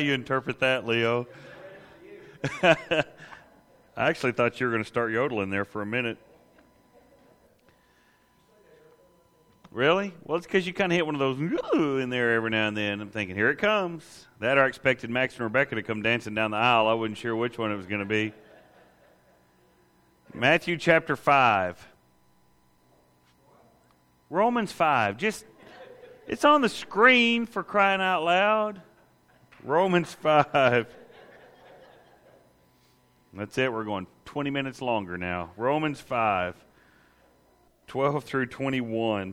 you interpret that, Leo. I actually thought you were going to start yodeling there for a minute. Really? Well, it's because you kind of hit one of those in there every now and then. I'm thinking, here it comes. That or I expected Max and Rebecca to come dancing down the aisle. I wasn't sure which one it was going to be. Matthew chapter 5. Romans 5. It's on the screen, for crying out loud. Romans 5. That's it. We're going 20 minutes longer now. Romans 5, 12 through 21.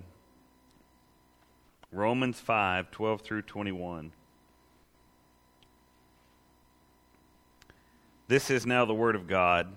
Romans 5, 12 through 21. This is now the word of God.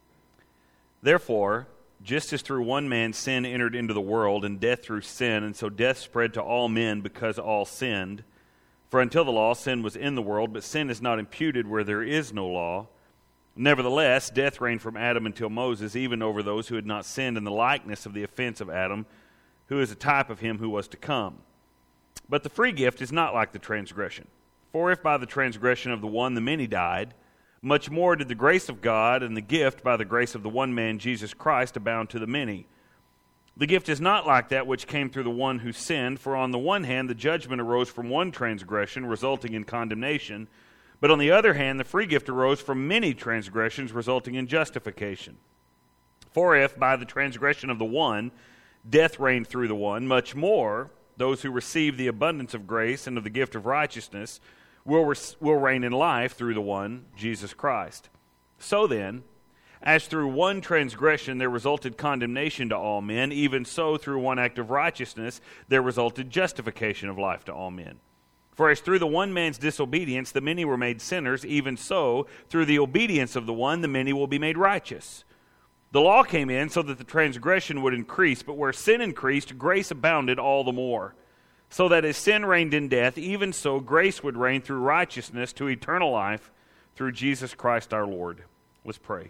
Therefore, just as through one man sin entered into the world, and death through sin, and so death spread to all men because all sinned. For until the law, sin was in the world, but sin is not imputed where there is no law. Nevertheless, death reigned from Adam until Moses, even over those who had not sinned in the likeness of the offense of Adam, who is a type of him who was to come. But the free gift is not like the transgression. For if by the transgression of the one the many died, much more did the grace of God and the gift by the grace of the one man, Jesus Christ, abound to the many. The gift is not like that which came through the one who sinned, for on the one hand the judgment arose from one transgression, resulting in condemnation, but on the other hand the free gift arose from many transgressions, resulting in justification. For if by the transgression of the one death reigned through the one, much more those who receive the abundance of grace and of the gift of righteousness will reign in life through the one, Jesus Christ. So then, as through one transgression there resulted condemnation to all men, even so through one act of righteousness there resulted justification of life to all men. For as through the one man's disobedience the many were made sinners, even so through the obedience of the one the many will be made righteous. The law came in so that the transgression would increase, but where sin increased, grace abounded all the more. So that as sin reigned in death, even so grace would reign through righteousness to eternal life through Jesus Christ our Lord. Let's pray.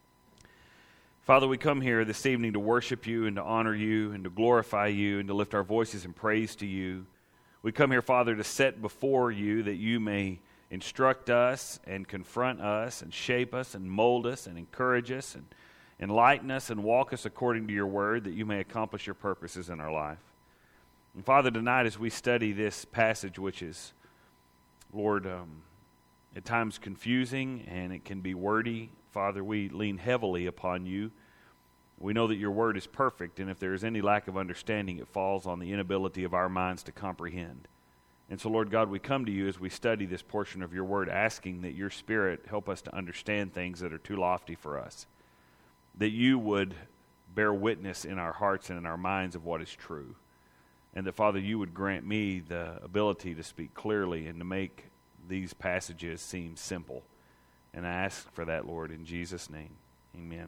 Father, we come here this evening to worship you and to honor you and to glorify you and to lift our voices in praise to you. We come here, Father, to set before you that you may instruct us and confront us and shape us and mold us and encourage us and enlighten us and walk us according to your word, that you may accomplish your purposes in our life. And Father, tonight as we study this passage, which is, Lord, at times confusing and it can be wordy, Father, we lean heavily upon you. We know that your word is perfect, and if there is any lack of understanding, it falls on the inability of our minds to comprehend. And so, Lord God, we come to you as we study this portion of your word, asking that your Spirit help us to understand things that are too lofty for us, that you would bear witness in our hearts and in our minds of what is true, and that, Father, you would grant me the ability to speak clearly and to make these passages seem simple. And I ask for that, Lord, in Jesus' name. Amen.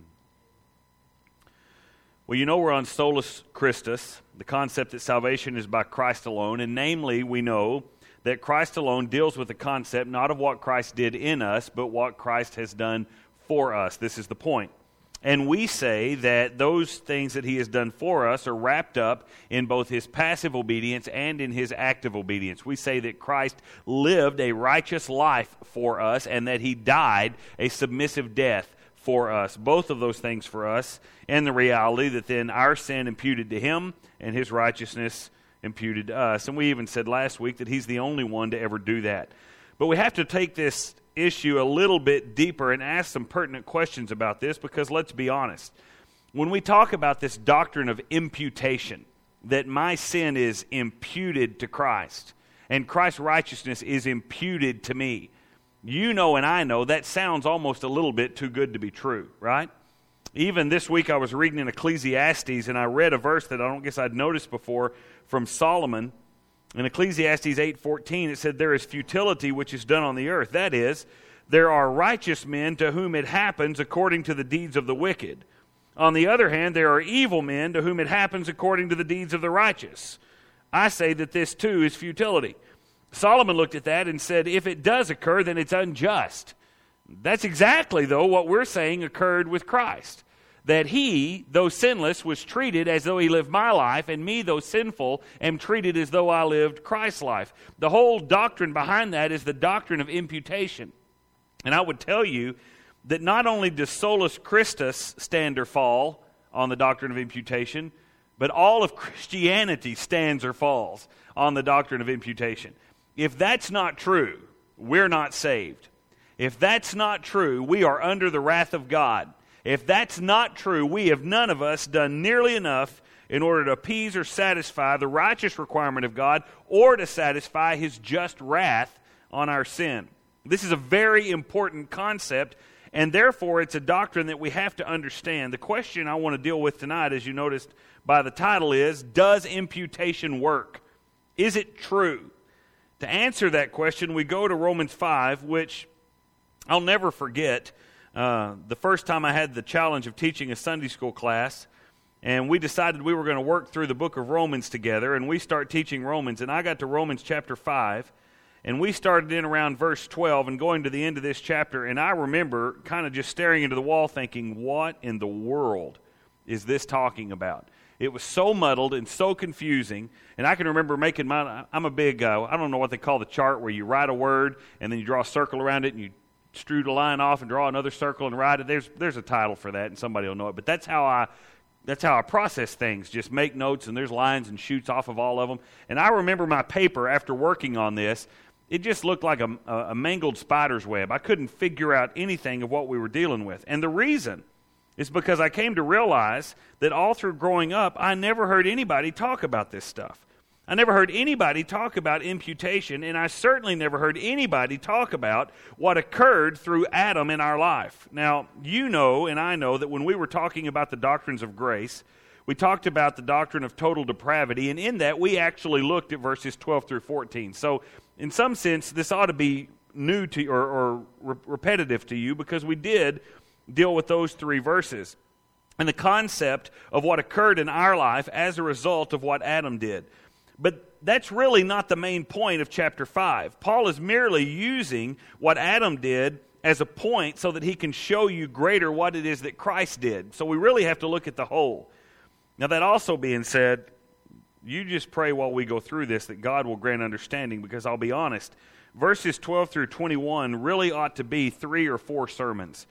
Well, you know we're on Solus Christus, the concept that salvation is by Christ alone, and namely we know that Christ alone deals with the concept not of what Christ did in us, but what Christ has done for us. This is the point. And we say that those things that he has done for us are wrapped up in both his passive obedience and in his active obedience. We say that Christ lived a righteous life for us and that he died a submissive death for us. Both of those things for us, and the reality that then our sin imputed to him and his righteousness imputed to us. And we even said last week that he's the only one to ever do that. But we have to take this issue a little bit deeper and ask some pertinent questions about this, because let's be honest. When we talk about this doctrine of imputation, that my sin is imputed to Christ and Christ's righteousness is imputed to me, you know and I know that sounds almost a little bit too good to be true, right? Even this week I was reading in Ecclesiastes and I read a verse that I don't guess I'd noticed before from Solomon. In Ecclesiastes 8:14, it said, "There is futility which is done on the earth. That is, there are righteous men to whom it happens according to the deeds of the wicked. On the other hand, there are evil men to whom it happens according to the deeds of the righteous. I say that this too is futility." Solomon looked at that and said, if it does occur, then it's unjust. That's exactly, though, what we're saying occurred with Christ. that he, though sinless, was treated as though he lived my life, and me, though sinful, am treated as though I lived Christ's life. The whole doctrine behind that is the doctrine of imputation. And I would tell you that not only does solus Christus stand or fall on the doctrine of imputation, but all of Christianity stands or falls on the doctrine of imputation. If that's not true, we're not saved. If that's not true, we are under the wrath of God. If that's not true, we have none of us done nearly enough in order to appease or satisfy the righteous requirement of God or to satisfy His just wrath on our sin. This is a very important concept, and therefore it's a doctrine that we have to understand. The question I want to deal with tonight, as you noticed by the title, is, does imputation work? Is it true? To answer that question, we go to Romans 5, which I'll never forget. The first time I had the challenge of teaching a Sunday school class, and we decided we were going to work through the book of Romans together, and we start teaching Romans, and I got to Romans chapter 5, and we started in around verse 12 and going to the end of this chapter, and I remember kind of just staring into the wall thinking, what in the world is this talking about? It was so muddled and so confusing, and I can remember making I'm a big, I don't know what they call the chart, where you write a word, and then you draw a circle around it, and you extrude a line off and draw another circle and write it. There's a title for that, and somebody will know it. But that's how I process things. Just make notes, and there's lines and shoots off of all of them. And I remember my paper after working on this. It just looked like a mangled spider's web. I couldn't figure out anything of what we were dealing with. And the reason is because I came to realize that all through growing up, I never heard anybody talk about this stuff. I never heard anybody talk about imputation, and I certainly never heard anybody talk about what occurred through Adam in our life. Now, you know and I know that when we were talking about the doctrines of grace, we talked about the doctrine of total depravity, and in that we actually looked at verses 12 through 14. So, in some sense, this ought to be new to or repetitive to you, because we did deal with those three verses and the concept of what occurred in our life as a result of what Adam did. But that's really not the main point of chapter 5. Paul is merely using what Adam did as a point so that he can show you greater what it is that Christ did. So we really have to look at the whole. Now, that also being said, you just pray while we go through this that God will grant understanding, because I'll be honest, verses 12 through 21 really ought to be 3 or 4 sermons.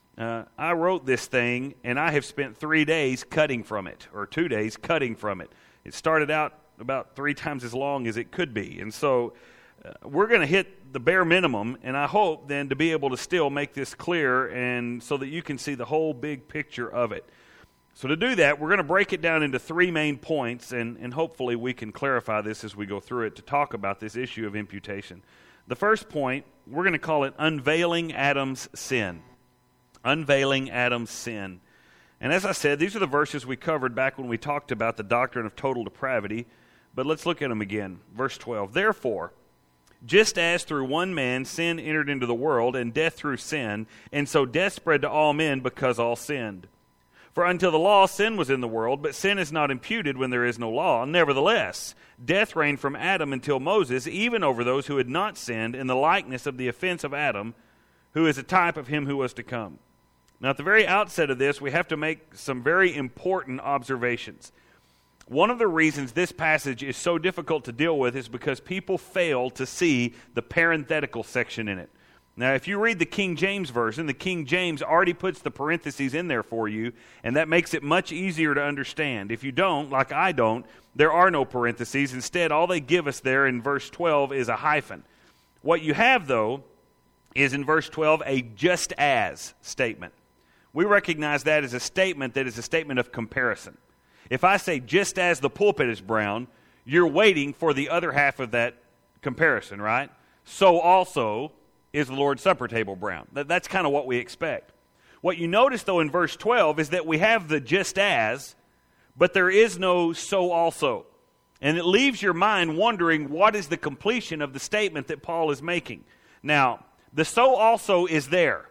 I wrote this thing, and I have spent 3 days cutting from it, or 2 days cutting from it. It started out about 3 times as long as it could be. And so we're going to hit the bare minimum, and I hope then to be able to still make this clear, and so that you can see the whole big picture of it. So to do that, we're going to break it down into 3 main points, and hopefully we can clarify this as we go through it to talk about this issue of imputation. The first point, we're going to call it Unveiling Adam's Sin. Unveiling Adam's Sin. And as I said, these are the verses we covered back when we talked about the doctrine of total depravity. But let's look at them again. Verse 12. Therefore, just as through one man sin entered into the world, and death through sin, and so death spread to all men because all sinned. For until the law, sin was in the world, but sin is not imputed when there is no law. Nevertheless, death reigned from Adam until Moses, even over those who had not sinned, in the likeness of the offense of Adam, who is a type of him who was to come. Now, at the very outset of this, we have to make some very important observations. One of the reasons this passage is so difficult to deal with is because people fail to see the parenthetical section in it. Now, if you read the King James Version, the King James already puts the parentheses in there for you, and that makes it much easier to understand. If you don't, like I don't, there are no parentheses. Instead, all they give us there in verse 12 is a hyphen. What you have, though, is in verse 12 a just as statement. We recognize that as a statement that is a statement of comparison. If I say just as the pulpit is brown, you're waiting for the other half of that comparison, right? So also is the Lord's Supper table brown. That's kind of what we expect. What you notice, though, in verse 12 is that we have the just as, but there is no so also. And it leaves your mind wondering what is the completion of the statement that Paul is making. Now, the so also is there,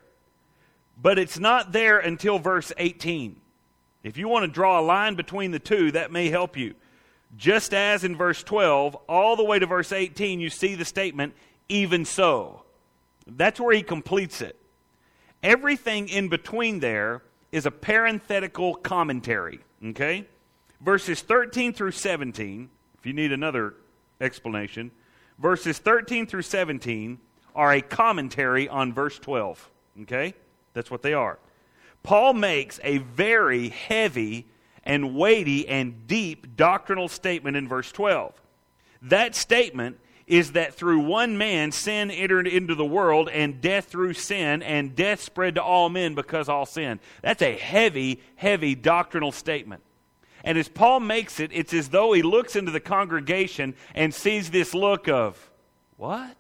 but it's not there until verse 18. If you want to draw a line between the two, that may help you. Just as in verse 12, all the way to verse 18, you see the statement, even so. That's where he completes it. Everything in between there is a parenthetical commentary, okay? Verses 13 through 17, if you need another explanation, verses 13 through 17 are a commentary on verse 12, okay? That's what they are. Paul makes a very heavy and weighty and deep doctrinal statement in verse 12. That statement is that through one man sin entered into the world, and death through sin, and death spread to all men because all sinned. That's a heavy, heavy doctrinal statement. And as Paul makes it, it's as though he looks into the congregation and sees this look of, what?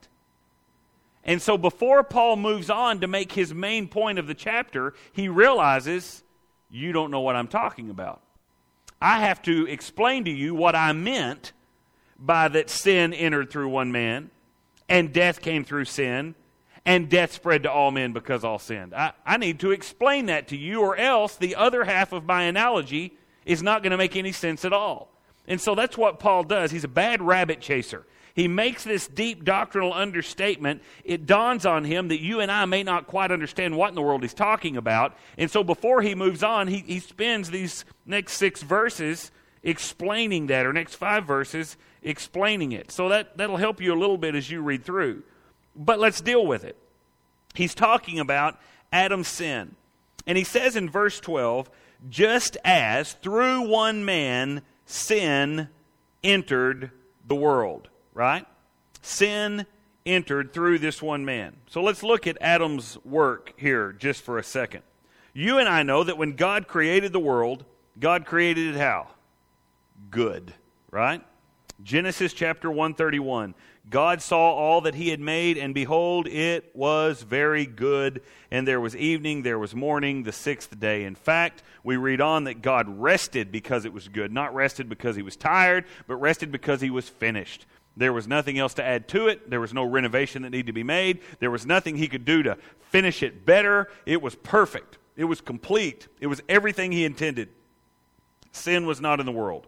And so before Paul moves on to make his main point of the chapter, he realizes, you don't know what I'm talking about. I have to explain to you what I meant by that sin entered through one man, and death came through sin, and death spread to all men because all sinned. I need to explain that to you, or else the other half of my analogy is not going to make any sense at all. And so that's what Paul does. He's a bad rabbit chaser. He makes this deep doctrinal understatement. It dawns on him that you and I may not quite understand what in the world he's talking about. And so before he moves on, he spends these next 6 verses explaining that, or next 5 verses explaining it. So that'll help you a little bit as you read through. But let's deal with it. He's talking about Adam's sin. And he says in verse 12, just as through one man sin entered the world, right? Sin entered through this one man. So let's look at Adam's work here just for a second. You and I know that when God created the world, God created it how? Good, right? Genesis chapter 131. God saw all that he had made, and behold, it was very good. And there was evening, there was morning, the 6th day. In fact, we read on that God rested because it was good. Not rested because he was tired, but rested because he was finished. There was nothing else to add to it. There was no renovation that needed to be made. There was nothing he could do to finish it better. It was perfect. It was complete. It was everything he intended. Sin was not in the world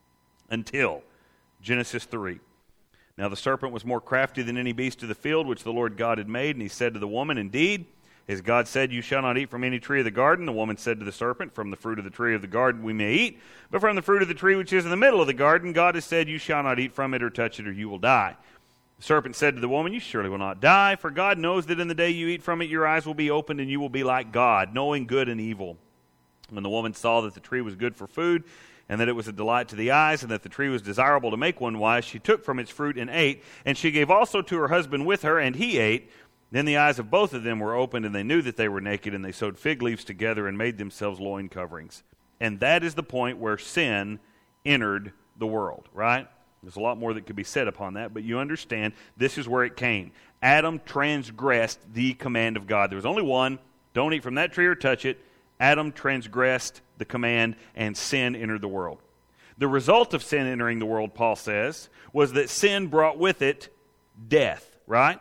until Genesis 3. Now the serpent was more crafty than any beast of the field which the Lord God had made, and he said to the woman, indeed, as God said, you shall not eat from any tree of the garden. The woman said to the serpent, from the fruit of the tree of the garden we may eat, but from the fruit of the tree which is in the middle of the garden, God has said, you shall not eat from it or touch it, or you will die. The serpent said to the woman, you surely will not die, for God knows that in the day you eat from it, your eyes will be opened, and you will be like God, knowing good and evil. When the woman saw that the tree was good for food, and that it was a delight to the eyes, and that the tree was desirable to make one wise, she took from its fruit and ate. And she gave also to her husband with her, and he ate. Then the eyes of both of them were opened, and they knew that they were naked, and they sewed fig leaves together and made themselves loin coverings. And that is the point where sin entered the world, right? There's a lot more that could be said upon that, but you understand this is where it came. Adam transgressed the command of God. There was only one. Don't eat from that tree or touch it. Adam transgressed the command, and sin entered the world. The result of sin entering the world, Paul says, was that sin brought with it death, right?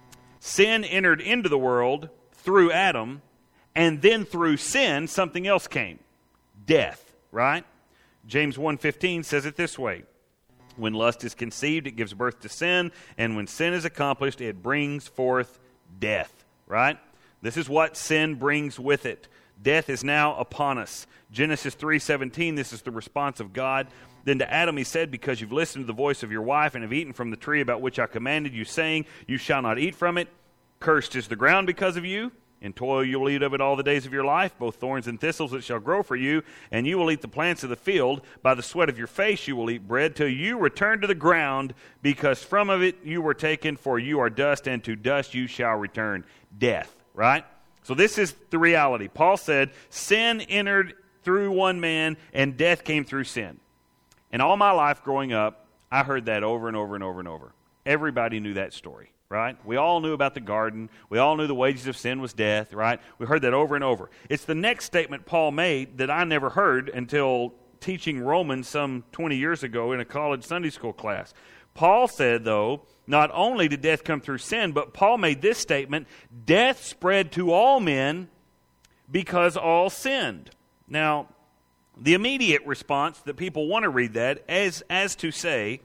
Sin entered into the world through Adam, and then through sin, something else came. Death, right? James 1:15 says it this way. When lust is conceived, it gives birth to sin, and when sin is accomplished, it brings forth death, right? This is what sin brings with it. Death is now upon us. Genesis 3:17, this is the response of God. Then to Adam he said, because you've listened to the voice of your wife and have eaten from the tree about which I commanded you, saying, you shall not eat from it. Cursed is the ground because of you. In toil you will eat of it all the days of your life. Both thorns and thistles it shall grow for you. And you will eat the plants of the field. By the sweat of your face you will eat bread till you return to the ground, because from of it you were taken, for you are dust, and to dust you shall return. Death, right? So this is the reality. Paul said, sin entered through one man, and death came through sin. And all my life growing up, I heard that over and over and over and over. Everybody knew that story, right? We all knew about the garden. We all knew the wages of sin was death, right? We heard that over and over. It's the next statement Paul made that I never heard until teaching Romans some 20 years ago in a college Sunday school class. Paul said, though, not only did death come through sin, but Paul made this statement, death spread to all men because all sinned. Now, the immediate response that people want to read that as to say,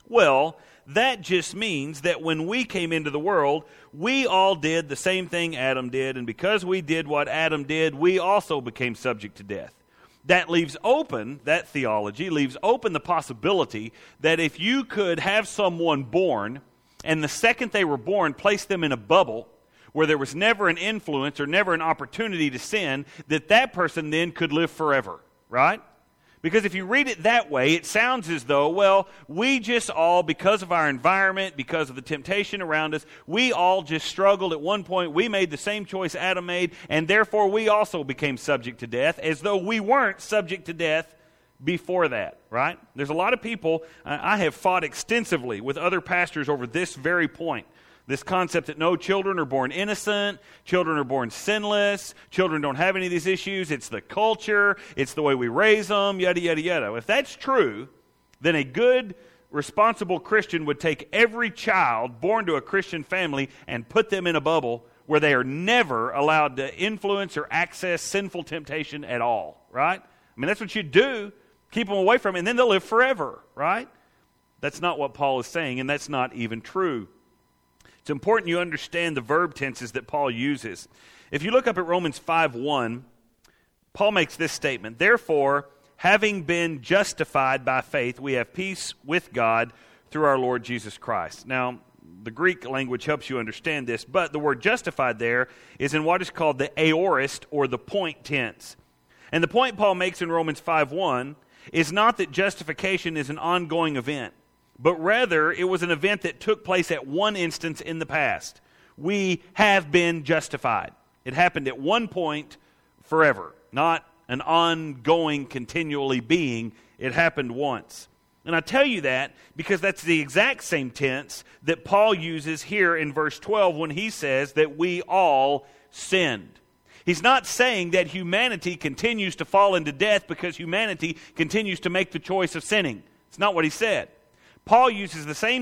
Well, that just means that when we came into the world, we all did the same thing Adam did, and because we did what Adam did, we also became subject to death. That leaves open, that theology leaves open the possibility that if you could have someone born, and the second they were born, place them in a bubble where there was never an influence or never an opportunity to sin, that person then could live forever, right? Because if you read it that way, it sounds as though, well, we just all, because of our environment, because of the temptation around us, we all just struggled at one point. We made the same choice Adam made, and therefore we also became subject to death, as though we weren't subject to death before that, right? There's a lot of people, I have fought extensively with other pastors over this very point. This concept that no, children are born innocent, children are born sinless, children don't have any of these issues, it's the culture, it's the way we raise them, yada, yada, yada. If that's true, then a good, responsible Christian would take every child born to a Christian family and put them in a bubble where they are never allowed to influence or access sinful temptation at all, right? I mean, that's what you do, keep them away from it, and then they'll live forever, right? That's not what Paul is saying, and that's not even true. It's important you understand the verb tenses that Paul uses. If you look up at Romans 5:1, Paul makes this statement, "Therefore, having been justified by faith, we have peace with God through our Lord Jesus Christ." Now, the Greek language helps you understand this, but the word justified there is in what is called the aorist or the point tense. And the point Paul makes in Romans 5:1 is not that justification is an ongoing event, but rather it was an event that took place at one instance in the past. We have been justified. It happened at one point forever, not an ongoing, continually being. It happened once. And I tell you that because that's the exact same tense that Paul uses here in verse 12 when he says that we all sinned. He's not saying that humanity continues to fall into death because humanity continues to make the choice of sinning. It's not what he said. Paul uses the same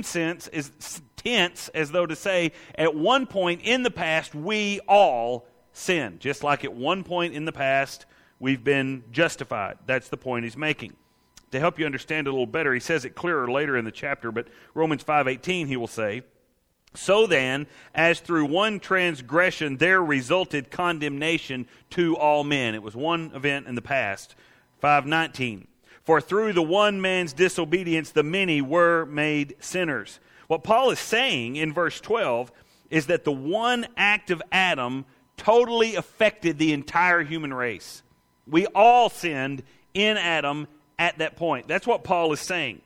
tense as though to say, at one point in the past, we all sinned. Just like at one point in the past, we've been justified. That's the point he's making. To help you understand it a little better, he says it clearer later in the chapter, but Romans 5:18 he will say, "So then, as through one transgression there resulted condemnation to all men." It was one event in the past. 5:19. "For through the one man's disobedience the many were made sinners." What Paul is saying in verse 12 is that the one act of Adam totally affected the entire human race. We all sinned in Adam at that point. That's what Paul is saying.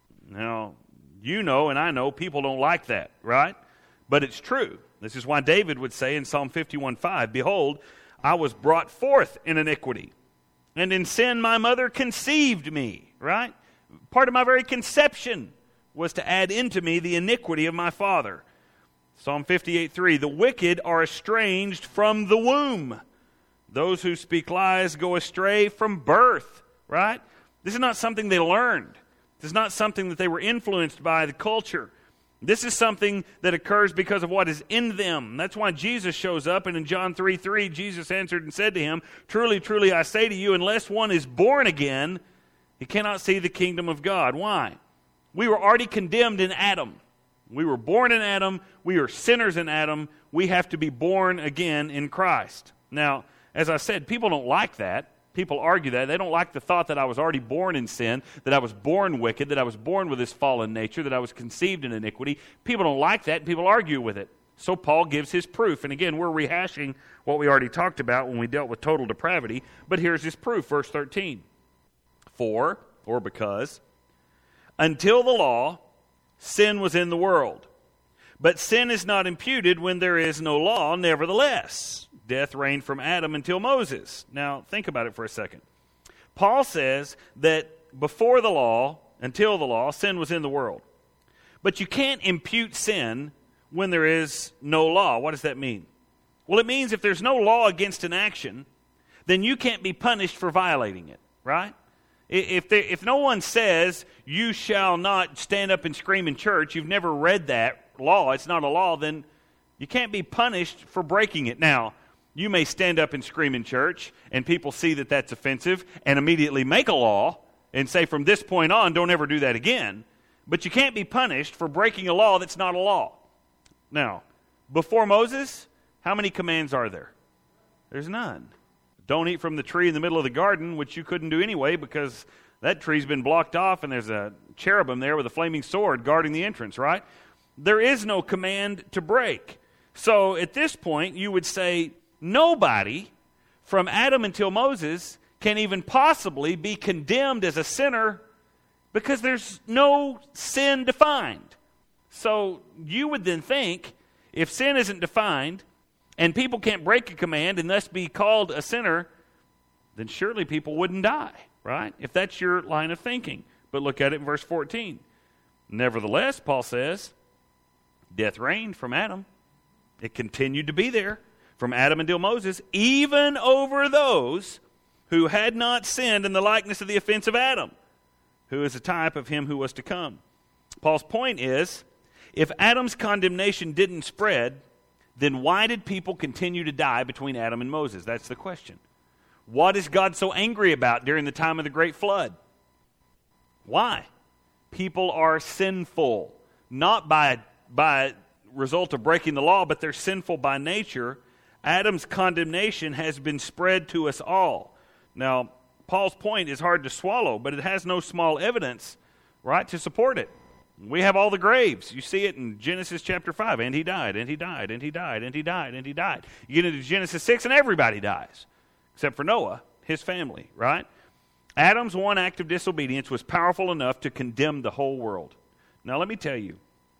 Now, you know and I know people don't like that, right? But it's true. This is why David would say in Psalm 51:5, "Behold, I was brought forth in iniquity, and in sin my mother conceived me," right? Part of my very conception was to add into me the iniquity of my father. Psalm 58:3, "The wicked are estranged from the womb. Those who speak lies go astray from birth," right? This is not something they learned. This is not something that they were influenced by the culture. This is something that occurs because of what is in them. That's why Jesus shows up, and in John 3:3, Jesus answered and said to him, "Truly, truly, I say to you, unless one is born again, he cannot see the kingdom of God." Why? We were already condemned in Adam. We were born in Adam. We are sinners in Adam. We have to be born again in Christ. Now, as I said, people don't like that. People argue that. They don't like the thought that I was already born in sin, that I was born wicked, that I was born with this fallen nature, that I was conceived in iniquity. People don't like that, and people argue with it. So Paul gives his proof. And again, we're rehashing what we already talked about when we dealt with total depravity. But here's his proof, verse 13. "For," or because, "until the law, sin was in the world. But sin is not imputed when there is no law, nevertheless. Death reigned from Adam until Moses." Now, think about it for a second. Paul says that before the law, until the law, sin was in the world. But you can't impute sin when there is no law. What does that mean? Well, it means if there's no law against an action, then you can't be punished for violating it, right? If no one says, "You shall not stand up and scream in church," you've never read that law, it's not a law, then you can't be punished for breaking it. Now, you may stand up and scream in church, and people see that that's offensive, and immediately make a law, and say from this point on, don't ever do that again. But you can't be punished for breaking a law that's not a law. Now, before Moses, how many commands are there? There's none. Don't eat from the tree in the middle of the garden, which you couldn't do anyway because that tree's been blocked off and there's a cherubim there with a flaming sword guarding the entrance, right? There is no command to break. So at this point, you would say nobody from Adam until Moses can even possibly be condemned as a sinner because there's no sin defined. So you would then think, if sin isn't defined and people can't break a command and thus be called a sinner, then surely people wouldn't die, right? If that's your line of thinking. But look at it in verse 14. Nevertheless, Paul says, death reigned from Adam. It continued to be there from Adam until Moses, even over those who had not sinned in the likeness of the offense of Adam, who is a type of him who was to come. Paul's point is, if Adam's condemnation didn't spread, then why did people continue to die between Adam and Moses? That's the question. What is God so angry about during the time of the great flood? Why? People are sinful, not by result of breaking the law, but they're sinful by nature. Adam's condemnation has been spread to us all. Now, Paul's point is hard to swallow, but it has no small evidence, right, to support it. We have all the graves. You see it in Genesis chapter 5. And he died, and he died, and he died, and he died, and he died. You get into Genesis 6, and everybody dies, except for Noah, his family, right? Adam's one act of disobedience was powerful enough to condemn the whole world. Now, let me tell you,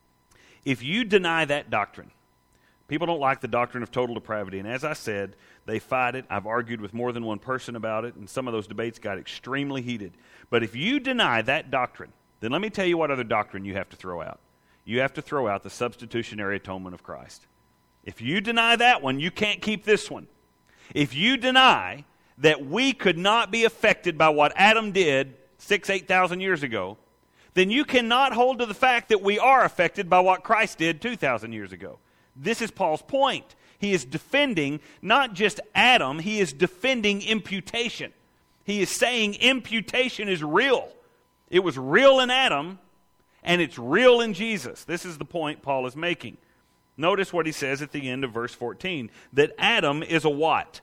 if you deny that doctrine, people don't like the doctrine of total depravity. And as I said, they fight it. I've argued with more than one person about it, and some of those debates got extremely heated. But if you deny that doctrine, then let me tell you what other doctrine you have to throw out. You have to throw out the substitutionary atonement of Christ. If you deny that one, you can't keep this one. If you deny that we could not be affected by what Adam did 8,000 years ago, then you cannot hold to the fact that we are affected by what Christ did 2,000 years ago. This is Paul's point. He is defending not just Adam, he is defending imputation. He is saying imputation is real. It was real in Adam, and it's real in Jesus. This is the point Paul is making. Notice what he says at the end of verse 14, that Adam is a what?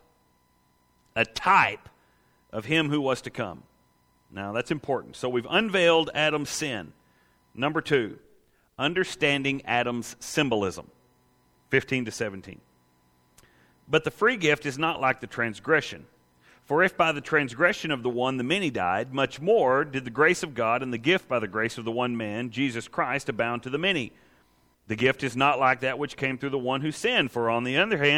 A type of him who was to come. Now, that's important. So we've unveiled Adam's sin. Number 2, understanding Adam's symbolism. 15 to 17. But the free gift is not like the transgression. For if by the transgression of the one the many died, much more did the grace of God and the gift by the grace of the one man, Jesus Christ, abound to the many. The gift is not like that which came through the one who sinned. For on the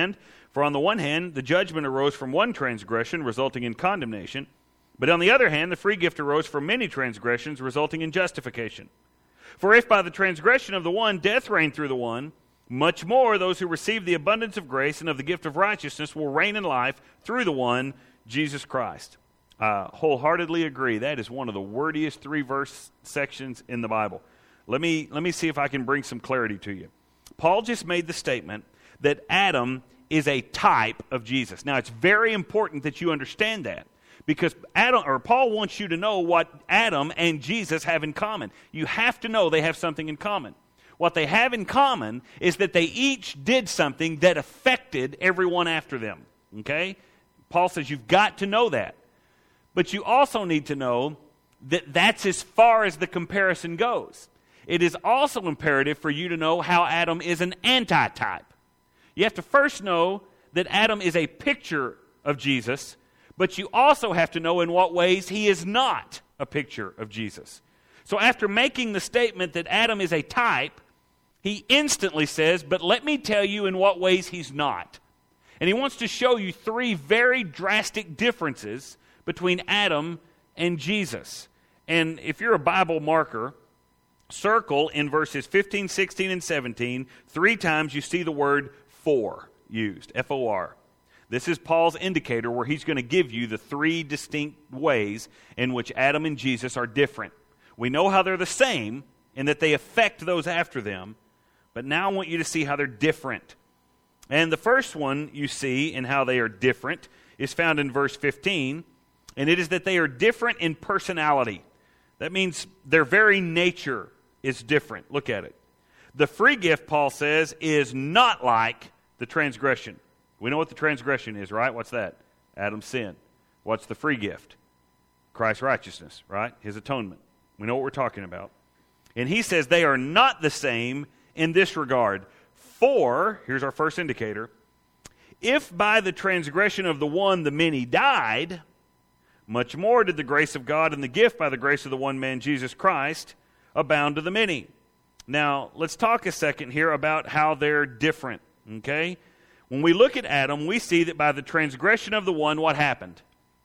one hand, the judgment arose from one transgression, resulting in condemnation. But on the other hand, the free gift arose from many transgressions, resulting in justification. For if by the transgression of the one death reigned through the one, much more those who receive the abundance of grace and of the gift of righteousness will reign in life through the one, Jesus Christ. Wholeheartedly agree. That is one of the wordiest 3-verse sections in the Bible. Let me see if I can bring some clarity to you. Paul just made the statement that Adam is a type of Jesus. Now, it's very important that you understand that, because Paul wants you to know what Adam and Jesus have in common. You have to know they have something in common. What they have in common is that they each did something that affected everyone after them. Okay? Paul says you've got to know that. But you also need to know that that's as far as the comparison goes. It is also imperative for you to know how Adam is an antitype. You have to first know that Adam is a picture of Jesus, but you also have to know in what ways he is not a picture of Jesus. So after making the statement that Adam is a type, he instantly says, but let me tell you in what ways he's not. And he wants to show you 3 very drastic differences between Adam and Jesus. And if you're a Bible marker, circle in verses 15, 16, and 17, 3 times you see the word for used, F-O-R. This is Paul's indicator where he's going to give you the 3 distinct ways in which Adam and Jesus are different. We know how they're the same in that they affect those after them, but now I want you to see how they're different. And the first one you see in how they are different is found in verse 15, and it is that they are different in personality. That means their very nature is different. Look at it. The free gift, Paul says, is not like the transgression. We know what the transgression is, right? What's that? Adam's sin. What's the free gift? Christ's righteousness, right? His atonement. We know what we're talking about. And he says they are not the same in this regard. For, here's our first indicator, if by the transgression of the one the many died, much more did the grace of God and the gift by the grace of the one man, Jesus Christ, abound to the many. Now, let's talk a second here about how they're different, okay? When we look at Adam, we see that by the transgression of the one, what happened?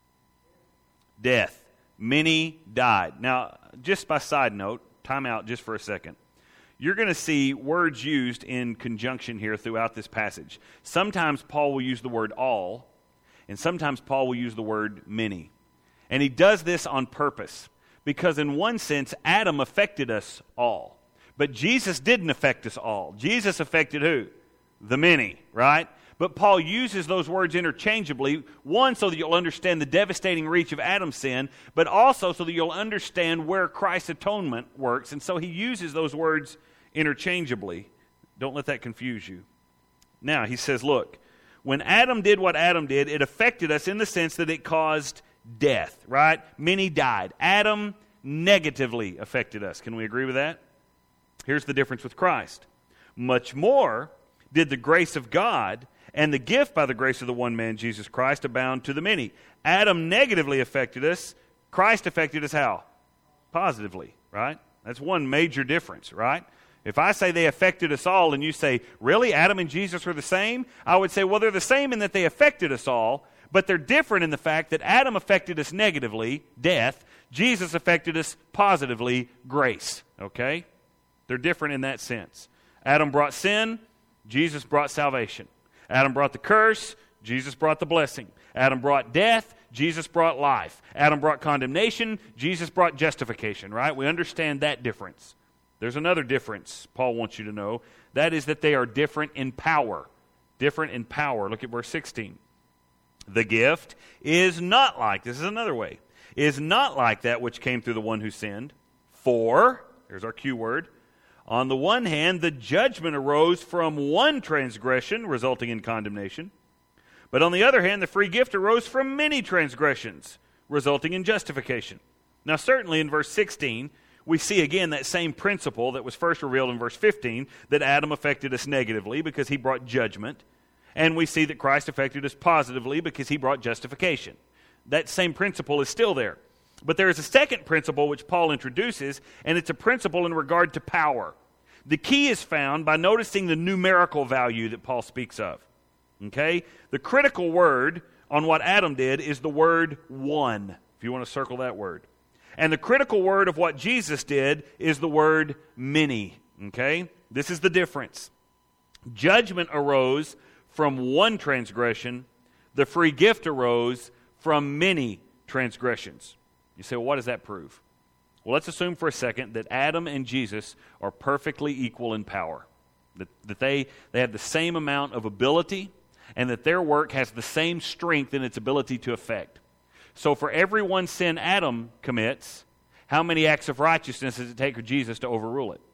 Death. Many died. Now, just by side note, time out just for a second. You're going to see words used in conjunction here throughout this passage. Sometimes Paul will use the word all, and sometimes Paul will use the word many. And he does this on purpose, because in one sense, Adam affected us all. But Jesus didn't affect us all. Jesus affected who? The many, right? But Paul uses those words interchangeably, one, so that you'll understand the devastating reach of Adam's sin, but also so that you'll understand where Christ's atonement works. And so he uses those words interchangeably. Don't let that confuse you. Now, he says, look, when Adam did what Adam did, it affected us in the sense that it caused death, right? Many died. Adam negatively affected us. Can we agree with that? Here's the difference with Christ. Much more did the grace of God and the gift by the grace of the one man, Jesus Christ, abound to the many. Adam negatively affected us. Christ affected us how? Positively, right? That's one major difference, right? If I say they affected us all and you say, really, Adam and Jesus are the same? I would say, well, they're the same in that they affected us all, but they're different in the fact that Adam affected us negatively, death. Jesus affected us positively, grace, okay? They're different in that sense. Adam brought sin, Jesus brought salvation. Adam brought the curse, Jesus brought the blessing. Adam brought death, Jesus brought life. Adam brought condemnation, Jesus brought justification, right? We understand that difference. There's another difference Paul wants you to know. That is that they are different in power. Different in power. Look at verse 16. The gift is not like, this is another way, is not like that which came through the one who sinned. For, here's our cue word, on the one hand, the judgment arose from one transgression, resulting in condemnation. But on the other hand, the free gift arose from many transgressions, resulting in justification. Now, certainly in verse 16, we see again that same principle that was first revealed in verse 15, that Adam affected us negatively because he brought judgment. And we see that Christ affected us positively because he brought justification. That same principle is still there. But there is a second principle which Paul introduces, and it's a principle in regard to power. The key is found by noticing the numerical value that Paul speaks of. Okay? The critical word on what Adam did is the word one, if you want to circle that word. And the critical word of what Jesus did is the word many. Okay? This is the difference. Judgment arose from one transgression. The free gift arose from many transgressions. You say, well, what does that prove? Well, let's assume for a second that Adam and Jesus are perfectly equal in power. That they have the same amount of ability, and that their work has the same strength in its ability to affect. So for every one sin Adam commits, how many acts of righteousness does it take for Jesus to overrule it?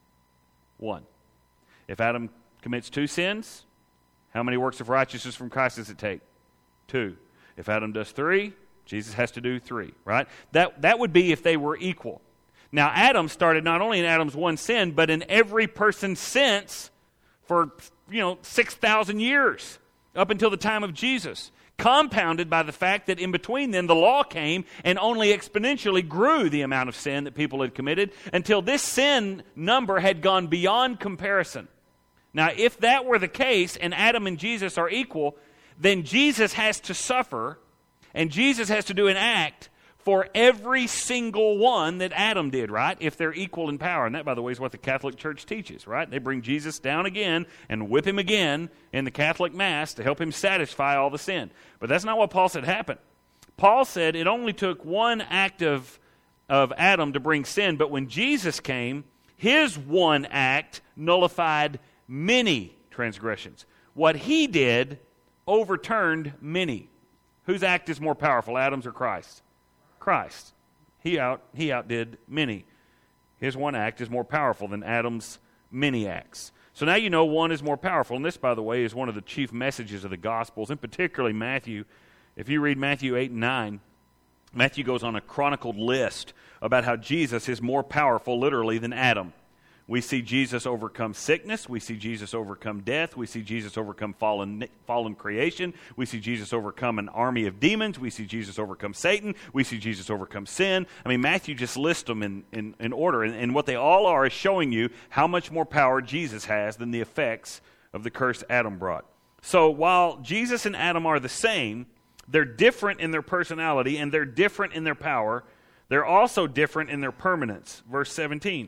One. If Adam commits 2 sins, how many works of righteousness from Christ does it take? 2. If Adam does 3, Jesus has to do 3, right? That would be if they were equal. Now, Adam started not only in Adam's one sin, but in every person since for, 6,000 years, up until the time of Jesus, compounded by the fact that in between then the law came and only exponentially grew the amount of sin that people had committed until this sin number had gone beyond comparison. Now, if that were the case and Adam and Jesus are equal, then Jesus has to suffer and Jesus has to do an act for every single one that Adam did, right? If they're equal in power. And that, by the way, is what the Catholic Church teaches, right? They bring Jesus down again and whip him again in the Catholic Mass to help him satisfy all the sin. But that's not what Paul said happened. Paul said it only took one act of Adam to bring sin, but when Jesus came, his one act nullified many transgressions. What he did overturned many. Whose act is more powerful, Adam's or Christ's? Christ. He outdid many. his one act is more powerful than Adam's many acts. So now you know one is more powerful. And this, by the way, is one of the chief messages of the Gospels, and particularly Matthew. If you read Matthew 8 and 9, Matthew goes on a chronicled list about how Jesus is more powerful, literally, than Adam. We see Jesus overcome sickness. We see Jesus overcome death. We see Jesus overcome fallen creation. We see Jesus overcome an army of demons. We see Jesus overcome Satan. We see Jesus overcome sin. I mean, Matthew just lists them in order. And what they all are is showing you how much more power Jesus has than the effects of the curse Adam brought. So while Jesus and Adam are the same, they're different in their personality and they're different in their power. They're also different in their permanence. Verse 17.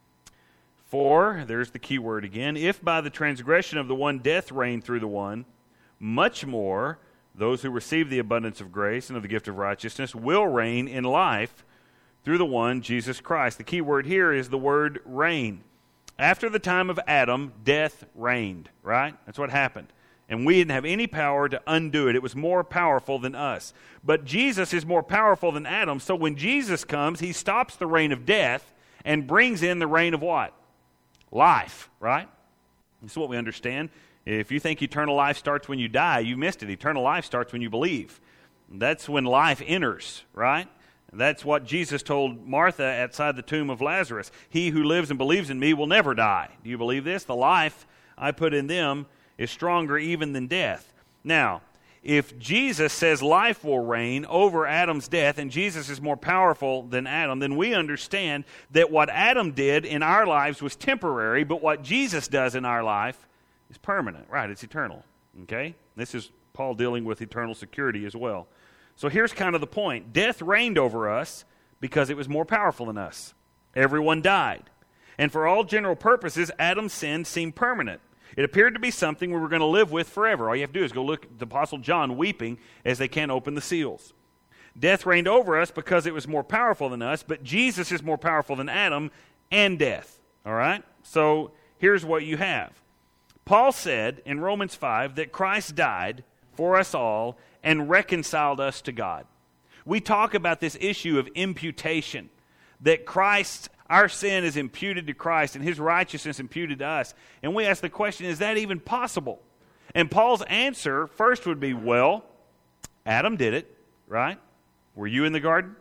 For, there's the key word again, if by the transgression of the one death reigned through the one, much more those who receive the abundance of grace and of the gift of righteousness will reign in life through the one, Jesus Christ. The key word here is the word reign. After the time of Adam, death reigned, right? That's what happened. And we didn't have any power to undo it. It was more powerful than us. But Jesus is more powerful than Adam, so when Jesus comes, he stops the reign of death and brings in the reign of what? Life, right? This is what we understand. If you think eternal life starts when you die, you missed it. Eternal life starts when you believe. That's when life enters, right? That's what Jesus told Martha outside the tomb of Lazarus. He who lives and believes in me will never die. Do you believe this? The life I put in them is stronger even than death. Now, if Jesus says life will reign over Adam's death and Jesus is more powerful than Adam, then we understand that what Adam did in our lives was temporary, but what Jesus does in our life is permanent. Right, it's eternal. Okay? This is Paul dealing with eternal security as well. So here's kind of the point. Death reigned over us because it was more powerful than us. Everyone died. And for all general purposes, Adam's sin seemed permanent. It appeared to be something we were going to live with forever. All you have to do is go look at the Apostle John weeping as they can't open the seals. Death reigned over us because it was more powerful than us, but Jesus is more powerful than Adam and death. All right? So here's what you have. Paul said in Romans 5 that Christ died for us all and reconciled us to God. We talk about this issue of imputation, that our sin is imputed to Christ and his righteousness imputed to us. And we ask the question, is that even possible? And Paul's answer first would be, well, Adam did it, right? Were you in the garden?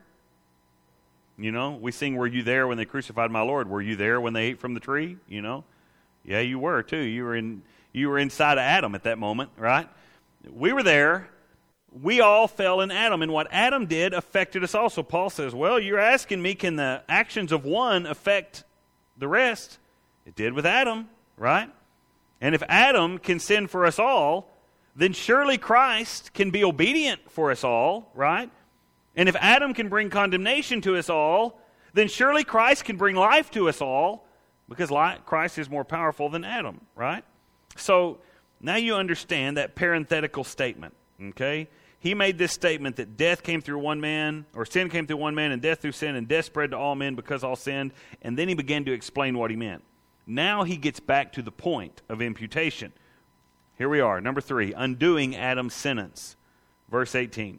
You know, we sing, were you there when they crucified my Lord? Were you there when they ate from the tree? You know? Yeah, you were too. You were inside of Adam at that moment, right? We were there. We all fell in Adam, and what Adam did affected us also. Paul says, well, you're asking me, can the actions of one affect the rest? It did with Adam, right? And if Adam can sin for us all, then surely Christ can be obedient for us all, right? And if Adam can bring condemnation to us all, then surely Christ can bring life to us all, because Christ is more powerful than Adam, right? So now you understand that parenthetical statement, okay? He made this statement that death came through one man, or sin came through one man, and death through sin, and death spread to all men because all sinned. And then he began to explain what he meant. Now he gets back to the point of imputation. Here we are, number 3, undoing Adam's sentence. Verse 18.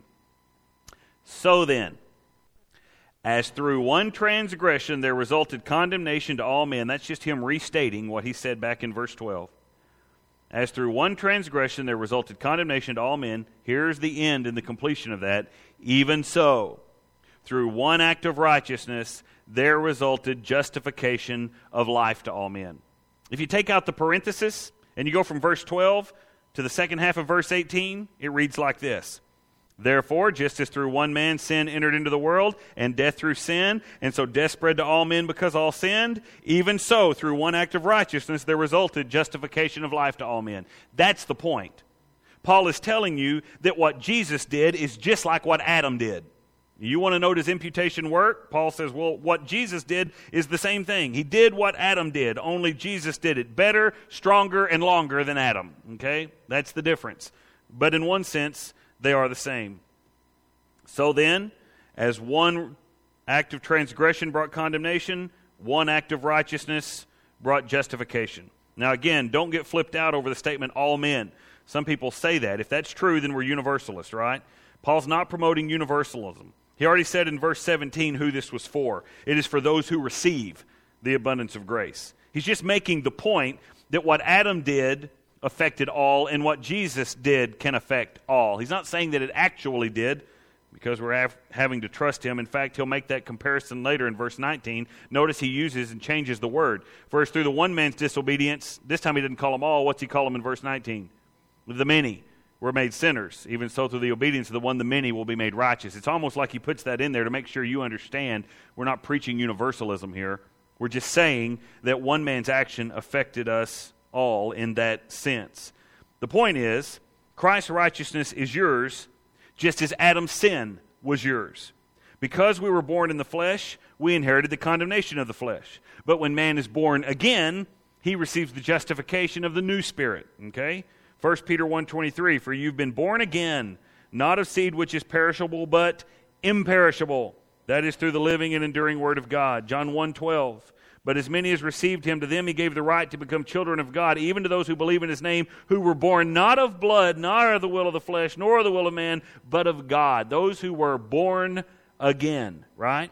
So then, as through one transgression there resulted condemnation to all men. That's just him restating what he said back in verse 12. As through one transgression there resulted condemnation to all men, here's the end and the completion of that. Even so, through one act of righteousness there resulted justification of life to all men. If you take out the parenthesis and you go from verse 12 to the second half of verse 18, it reads like this. Therefore, just as through one man sin entered into the world, and death through sin, and so death spread to all men because all sinned, even so, through one act of righteousness, there resulted justification of life to all men. That's the point. Paul is telling you that what Jesus did is just like what Adam did. You want to know, does imputation work? Paul says, well, what Jesus did is the same thing. He did what Adam did, only Jesus did it better, stronger, and longer than Adam. Okay? That's the difference. But in one sense, they are the same. So then, as one act of transgression brought condemnation, one act of righteousness brought justification. Now again, don't get flipped out over the statement, all men. Some people say that. If that's true, then we're universalists, right? Paul's not promoting universalism. He already said in verse 17 who this was for. It is for those who receive. the abundance of grace. He's just making the point that what Adam did affected all, and what Jesus did can affect all. He's not saying that it actually did, because we're having to trust him. In fact, he'll make that comparison later in verse 19. Notice he uses and changes the word. First, through the one man's disobedience, this time he didn't call them all. What's he call them in verse 19? The many were made sinners. Even so, through the obedience of the one, the many will be made righteous. It's almost like he puts that in there to make sure you understand we're not preaching universalism here. We're just saying that one man's action affected us all in that sense. The point is, Christ's righteousness is yours, just as Adam's sin was yours. Because we were born in the flesh, we inherited the condemnation of the flesh. But when man is born again, he receives the justification of the new spirit. Okay? 1 Peter 1:23, for you've been born again, not of seed which is perishable, but imperishable. That is through the living and enduring word of God. John 1:12, but as many as received him, to them he gave the right to become children of God, even to those who believe in his name, who were born not of blood, nor of the will of the flesh, nor of the will of man, but of God. Those who were born again, right?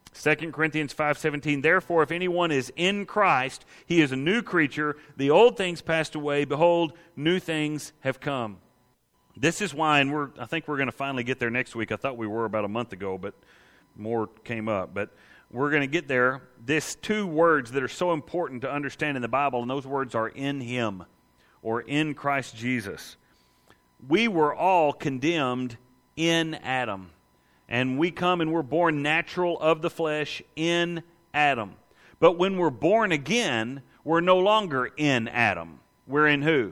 2 Corinthians 5:17, therefore, if anyone is in Christ, he is a new creature. The old things passed away. Behold, new things have come. This is why, and I think we're going to finally get there next week. I thought we were about a month ago, but more came up. But we're going to get there. There's two words that are so important to understand in the Bible, and those words are in him, or in Christ Jesus. We were all condemned in Adam. And we come and we're born natural of the flesh in Adam. But when we're born again, we're no longer in Adam. We're in who?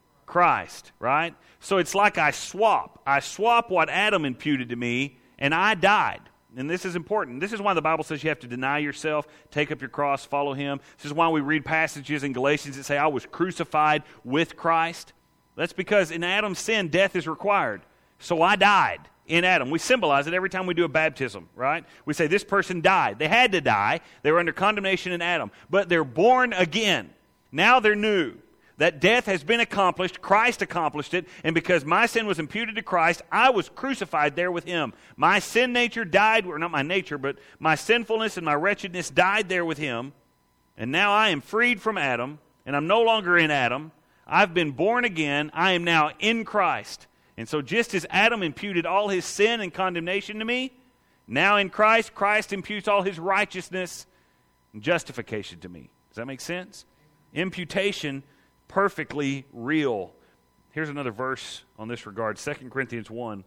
Christ, right? So it's like I swap. I swap what Adam imputed to me, and I died. And this is important. This is why the Bible says you have to deny yourself, take up your cross, follow him. This is why we read passages in Galatians that say, I was crucified with Christ. That's because in Adam's sin, death is required. So I died in Adam. We symbolize it every time we do a baptism, right? We say this person died. They had to die. They were under condemnation in Adam. But they're born again. Now they're new. That death has been accomplished. Christ accomplished it. And because my sin was imputed to Christ, I was crucified there with him. My sin nature died, or not my nature, but my sinfulness and my wretchedness died there with him. And now I am freed from Adam, and I'm no longer in Adam. I've been born again. I am now in Christ. And so just as Adam imputed all his sin and condemnation to me, now in Christ, Christ imputes all his righteousness and justification to me. Does that make sense? Imputation, perfectly real. Here's another verse on this regard, 2 Corinthians 1.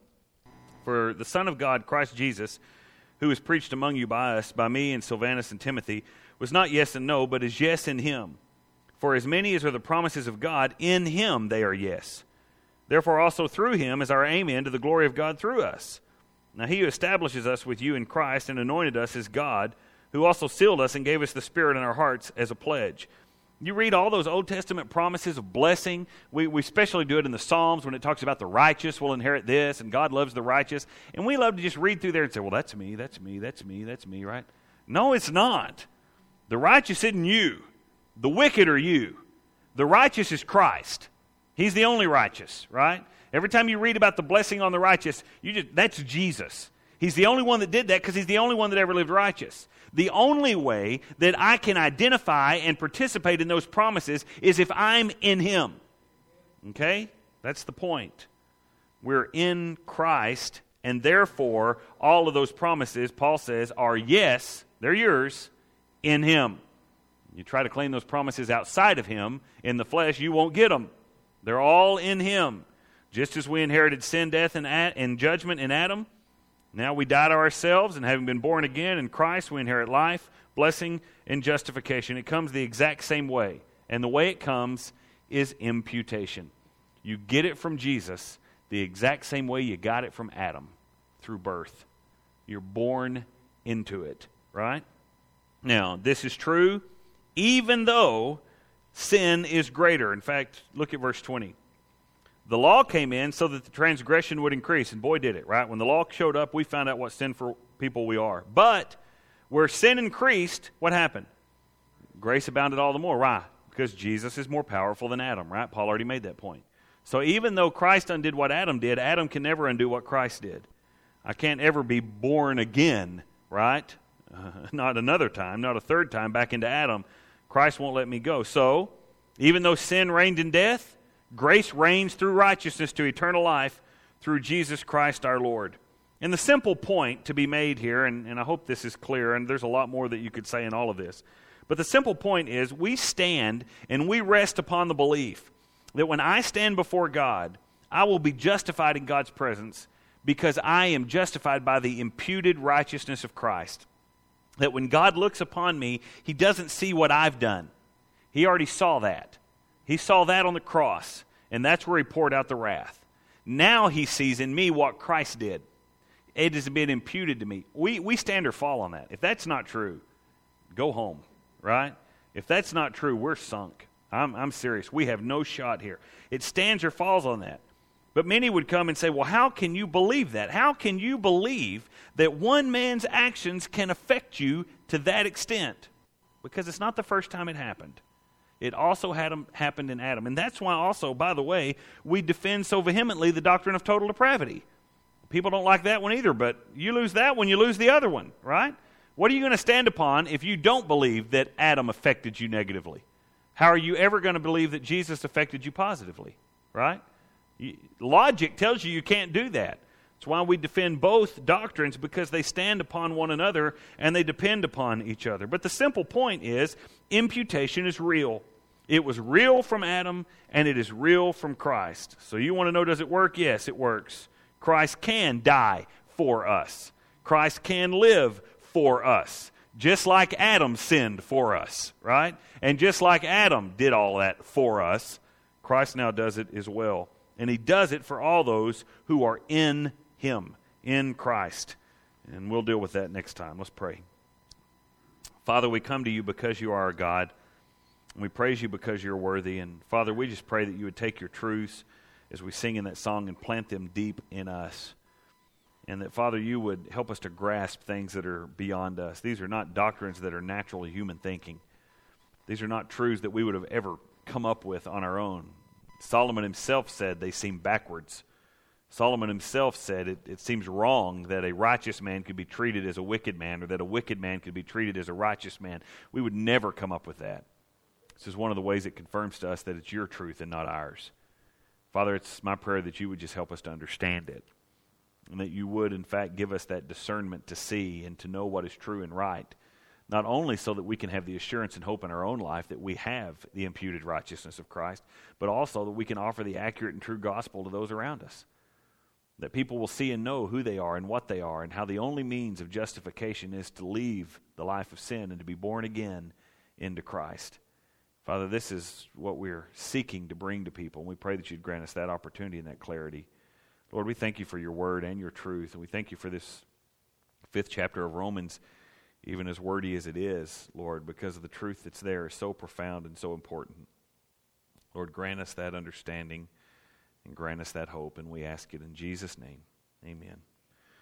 For the Son of God, Christ Jesus, who is preached among you by us, by me and Silvanus and Timothy, was not yes and no, but is yes in him. For as many as are the promises of God, in him they are yes. Therefore also through him is our amen to the glory of God through us. Now he who establishes us with you in Christ and anointed us is God, who also sealed us and gave us the Spirit in our hearts as a pledge. You read all those Old Testament promises of blessing. We especially do it in the Psalms when it talks about the righteous will inherit this and God loves the righteous. And we love to just read through there and say, well, that's me, that's me, that's me, that's me, right? No, it's not. The righteous isn't you. The wicked are you. The righteous is Christ. He's the only righteous, right? Every time you read about the blessing on the righteous, that's Jesus. He's the only one that did that because he's the only one that ever lived righteous. The only way that I can identify and participate in those promises is if I'm in him. Okay? That's the point. We're in Christ, and therefore all of those promises, Paul says, are yes, they're yours, in him. You try to claim those promises outside of him, in the flesh, you won't get them. They're all in him. Just as we inherited sin, death, and judgment in Adam, now we die to ourselves, and having been born again in Christ, we inherit life, blessing, and justification. It comes the exact same way. And the way it comes is imputation. You get it from Jesus the exact same way you got it from Adam, through birth. You're born into it, right? Now, this is true even though sin is greater. In fact, look at verse 20. The law came in so that the transgression would increase. And boy, did it, right? When the law showed up, we found out what sinful people we are. But where sin increased, what happened? Grace abounded all the more. Why? Because Jesus is more powerful than Adam, right? Paul already made that point. So even though Christ undid what Adam did, Adam can never undo what Christ did. I can't ever be born again, right? not another time, not a third time back into Adam. Christ won't let me go. So, even though sin reigned in death, grace reigns through righteousness to eternal life through Jesus Christ our Lord. And the simple point to be made here, and I hope this is clear, and there's a lot more that you could say in all of this, but the simple point is we stand and we rest upon the belief that when I stand before God, I will be justified in God's presence because I am justified by the imputed righteousness of Christ. That when God looks upon me, He doesn't see what I've done. He already saw that. He saw that on the cross, and that's where He poured out the wrath. Now He sees in me what Christ did. It has been imputed to me. We stand or fall on that. If that's not true, go home, right? If that's not true, we're sunk. I'm serious. We have no shot here. It stands or falls on that. But many would come and say, well, how can you believe that? How can you believe that one man's actions can affect you to that extent? Because it's not the first time it happened. It also happened in Adam. And that's why also, by the way, we defend so vehemently the doctrine of total depravity. People don't like that one either, but you lose that one, you lose the other one, right? What are you going to stand upon if you don't believe that Adam affected you negatively? How are you ever going to believe that Jesus affected you positively, right? Logic tells you can't do that. That's why we defend both doctrines, because they stand upon one another and they depend upon each other. But the simple point is, imputation is real. It was real from Adam, and it is real from Christ. So you want to know, does it work? Yes, it works. Christ can die for us. Christ can live for us. Just like Adam sinned for us, right? And just like Adam did all that for us, Christ now does it as well. And He does it for all those who are in Him, in Christ. And we'll deal with that next time. Let's pray. Father, we come to You because You are our God. And we praise You because You're worthy. And Father, we just pray that You would take Your truths as we sing in that song and plant them deep in us. And that, Father, You would help us to grasp things that are beyond us. These are not doctrines that are natural to human thinking. These are not truths that we would have ever come up with on our own. Solomon himself said they seem backwards. Solomon himself said it seems wrong that a righteous man could be treated as a wicked man, or that a wicked man could be treated as a righteous man. We would never come up with that. This is one of the ways it confirms to us that it's Your truth and not ours. Father, it's my prayer that You would just help us to understand it, and that You would, in fact, give us that discernment to see and to know what is true and right, not only so that we can have the assurance and hope in our own life that we have the imputed righteousness of Christ, but also that we can offer the accurate and true gospel to those around us, that people will see and know who they are and what they are, and how the only means of justification is to leave the life of sin and to be born again into Christ. Father, this is what we're seeking to bring to people, and we pray that You'd grant us that opportunity and that clarity. Lord, we thank You for Your word and Your truth, and we thank You for this 5th chapter of Romans, even as wordy as it is, Lord, because of the truth that's there is so profound and so important. Lord, grant us that understanding and grant us that hope, and we ask it in Jesus' name. Amen.